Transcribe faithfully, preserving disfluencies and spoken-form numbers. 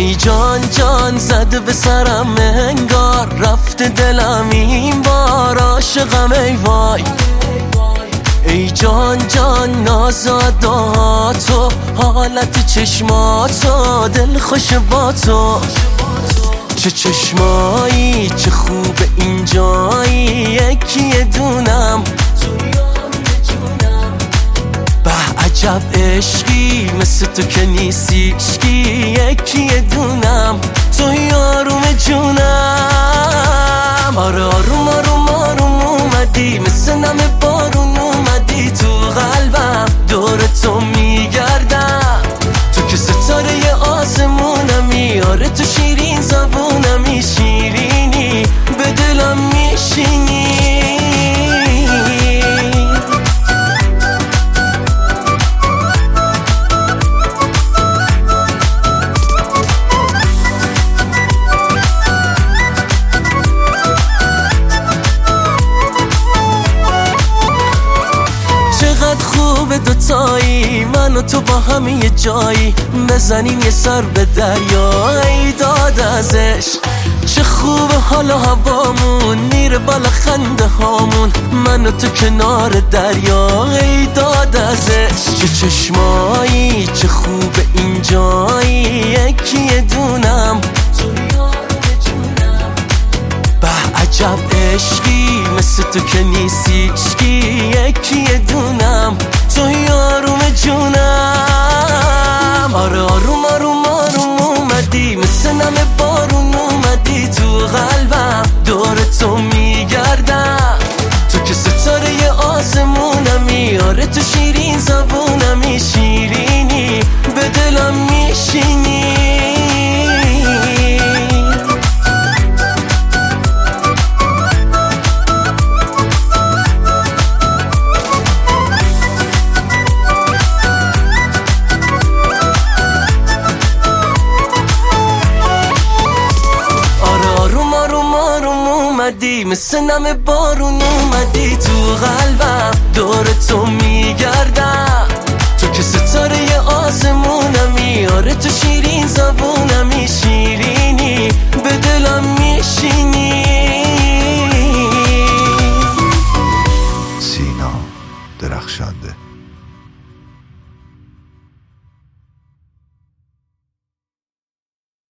ای جان جان زده به سرم انگار رفته دلم این بار عاشقم ای وای. ای جان جان ناز و اداهاتو حالت چشماتو دل خوش با تو. چه چشمایی چه خوب اینجایی یکی دونم به عجب عشقی مثل تو که نیستیشکی یکی دونم تو یاروم جونم. آره آروم آروم آروم اومدی مثل نم بارون اومدی تو قلبم دور تو میگردم تو که ستاره آسمونمی. آره تو شیرین زبونمی شیرینی به دلم میشینی. خوب دوتایی من و تو با هم یه جایی بزنیم یه سر به دریا ای داد ازش. چه خوب حال و هوامون میره بالا خنده هامون من و تو کنار دریا ای داد ازش. چه چشمایی چه خوب اینجایی یکی دونم به عجب عشقی مثل تو که نیستیشکی یکی دونم تو یاروم جونم. آره آروم آروم آروم اومدی مثل نم بارون اومدی تو قلبم دور تو میگردم تو که ستاره آسمونمی. آره تو شیرین زبونمی شیرینی به دلم میشینی. مثل نم بارون اومدی تو قلبم دور تو میگردم تو که ستاره آسمونمی. آره تو شیرین زبونمی شیرین